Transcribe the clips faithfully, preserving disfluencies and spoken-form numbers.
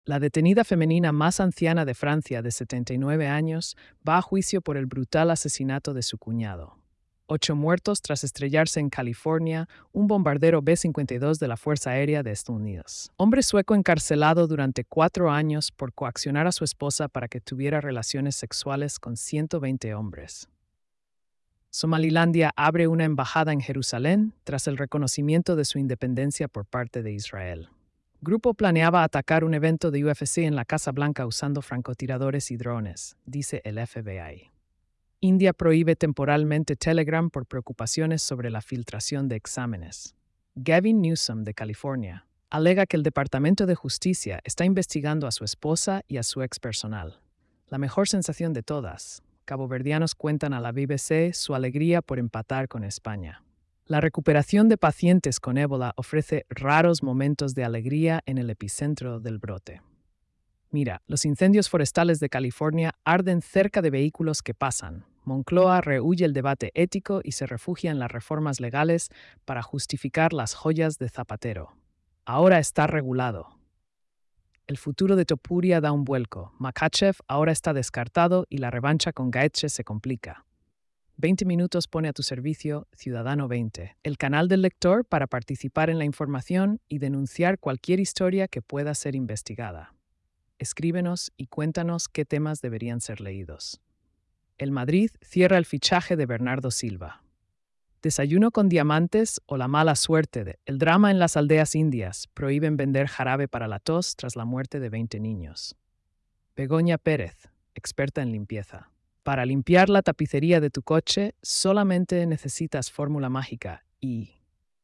La detenida femenina más anciana de Francia, de setenta y nueve años, va a juicio por el brutal asesinato de su cuñado. Ocho muertos tras estrellarse en California un bombardero B cincuenta y dos de la Fuerza Aérea de Estados Unidos. Hombre sueco encarcelado durante cuatro años por coaccionar a su esposa para que tuviera relaciones sexuales con ciento veinte hombres. Somalilandia abre una embajada en Jerusalén tras el reconocimiento de su independencia por parte de Israel. Grupo planeaba atacar un evento de U F C en la Casa Blanca usando francotiradores y drones, dice el F B I. India prohíbe temporalmente Telegram por preocupaciones sobre la filtración de exámenes. Gavin Newsom, de California, alega que el Departamento de Justicia está investigando a su esposa y a su ex personal. La mejor sensación de todas. Caboverdianos cuentan a la B B C su alegría por empatar con España. La recuperación de pacientes con ébola ofrece raros momentos de alegría en el epicentro del brote. Mira, los incendios forestales de California arden cerca de vehículos que pasan. Moncloa rehúye el debate ético y se refugia en las reformas legales para justificar las joyas de Zapatero. Ahora está regulado. El futuro de Topuria da un vuelco. Makachev ahora está descartado y la revancha con Gaetche se complica. veinte minutos pone a tu servicio Ciudadano veinte, el canal del lector para participar en la información y denunciar cualquier historia que pueda ser investigada. Escríbenos y cuéntanos qué temas deberían ser leídos. El Madrid cierra el fichaje de Bernardo Silva. Desayuno con diamantes o la mala suerte de el drama en las aldeas indias prohíben vender jarabe para la tos tras la muerte de veinte niños. Begoña Pérez, experta en limpieza. Para limpiar la tapicería de tu coche solamente necesitas fórmula mágica y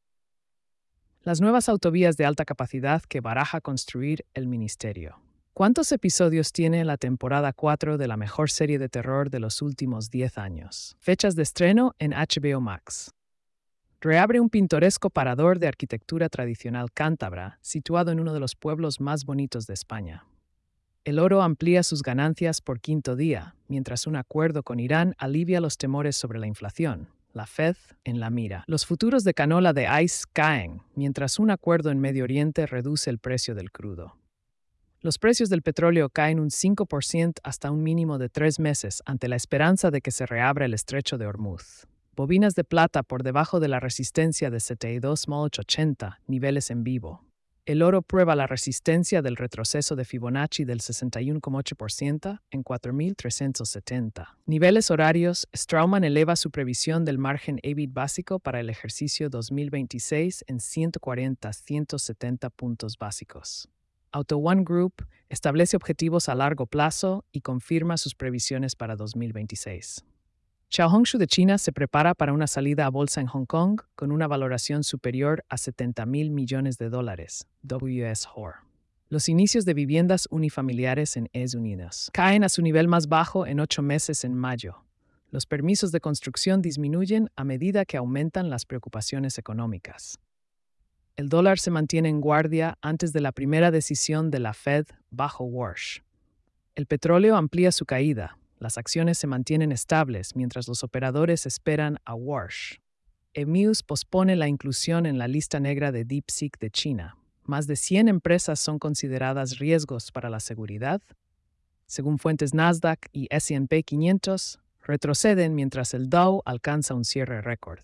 las nuevas autovías de alta capacidad que baraja construir el ministerio. ¿Cuántos episodios tiene la temporada cuatro de la mejor serie de terror de los últimos diez años? Fechas de estreno en H B O Max. Reabre un pintoresco parador de arquitectura tradicional cántabra, situado en uno de los pueblos más bonitos de España. El oro amplía sus ganancias por quinto día, mientras un acuerdo con Irán alivia los temores sobre la inflación. La Fed en la mira. Los futuros de canola de ICE caen, mientras un acuerdo en Medio Oriente reduce el precio del crudo. Los precios del petróleo caen un cinco por ciento hasta un mínimo de tres meses ante la esperanza de que se reabra el estrecho de Hormuz. Bobinas de plata por debajo de la resistencia de setenta y dos mil ochocientos ochenta, niveles en vivo. El oro prueba la resistencia del retroceso de Fibonacci del sesenta y uno coma ocho por ciento en cuatro mil trescientos setenta. Niveles horarios, Straumann eleva su previsión del margen E B I T básico para el ejercicio dos mil veintiséis en ciento cuarenta a ciento setenta puntos básicos. Auto One Group establece objetivos a largo plazo y confirma sus previsiones para dos mil veintiséis. Xiaohongshu de China se prepara para una salida a bolsa en Hong Kong con una valoración superior a setenta mil millones de dólares, W S H O R. Los inicios de viviendas unifamiliares en Estados Unidos caen a su nivel más bajo en ocho meses en mayo. Los permisos de construcción disminuyen a medida que aumentan las preocupaciones económicas. El dólar se mantiene en guardia antes de la primera decisión de la Fed bajo Warsh. El petróleo amplía su caída. Las acciones se mantienen estables mientras los operadores esperan a Warsh. Emus pospone la inclusión en la lista negra de DeepSeek de China. Más de cien empresas son consideradas riesgos para la seguridad. Según fuentes Nasdaq y S and P quinientos, retroceden mientras el Dow alcanza un cierre récord.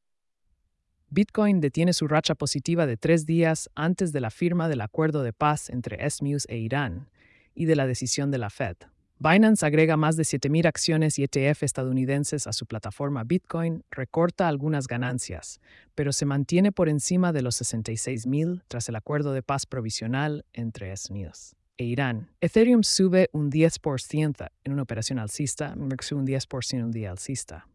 Bitcoin detiene su racha positiva de tres días antes de la firma del acuerdo de paz entre S M U S e Irán y de la decisión de la Fed. Binance agrega más de siete mil acciones y E T F estadounidenses a su plataforma Bitcoin, recorta algunas ganancias, pero se mantiene por encima de los sesenta y seis mil tras el acuerdo de paz provisional entre Estados Unidos e Irán. Ethereum sube un diez por ciento en una operación alcista, un diez por ciento en un día alcista.